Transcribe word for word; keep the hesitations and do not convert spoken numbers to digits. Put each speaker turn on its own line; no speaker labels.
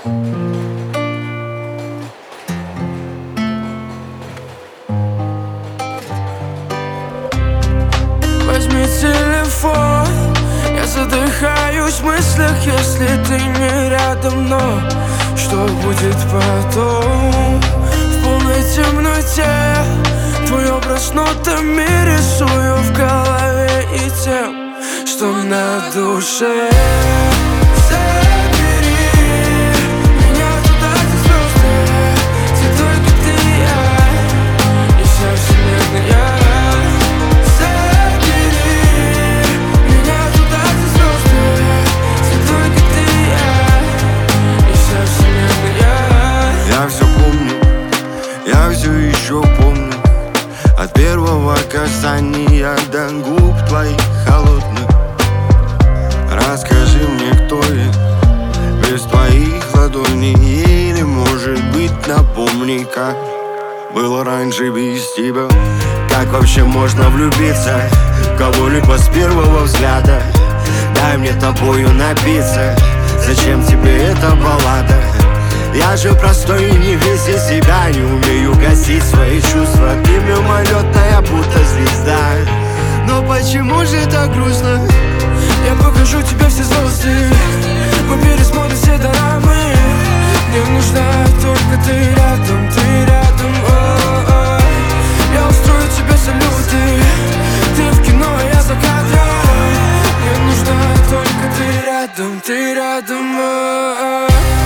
Возьми телефон, я задыхаюсь в мыслях, если ты не рядом. Но что будет потом? В полной темноте твой образ нотами рисую в голове и тем, что на душе.
Я все помню, я все еще помню. От первого касания до губ твоих холодных. Расскажи мне, кто я без твоих ладоней. Или, может быть, напомни, как было раньше без тебя. Как вообще можно влюбиться в кого-либо с первого взгляда? Дай мне тобою напиться. Зачем тебе эта баллада? Я же простой и не весь из себя. Не умею гасить свои чувства. Ты мимолетная, будто звезда. Но почему же так грустно?
Я покажу тебе все звезды. Мы пересмотрим все дорамы. Мне нужна только ты рядом, ты рядом. О-о-о. Я устрою тебе салюты. Ты в кино, я за кадром. Мне нужна только ты рядом, ты рядом. О-о-о.